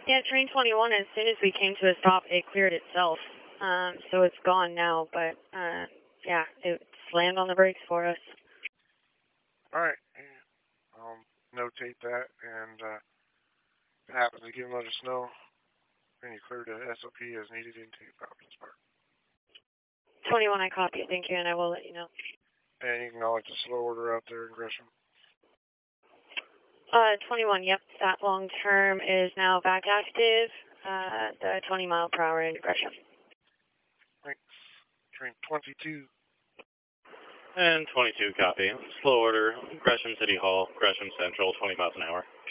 Yeah, train 21, as soon as we came to a stop, it cleared itself. So it's gone now, but, yeah, it slammed on the brakes for us. Alright, yeah. I'll notate that, and if it happens again, let us know. And you cleared the SOP as needed into Falcons Park. 21, I copy. Thank you, and I will let you know. And you acknowledge the slow order out there in Gresham. 21, yep. That long term is now back active. The 20 mile per hour in Gresham. Thanks. Train 22. And 22, copy. Slow order, Gresham City Hall, Gresham Central, 20 miles an hour.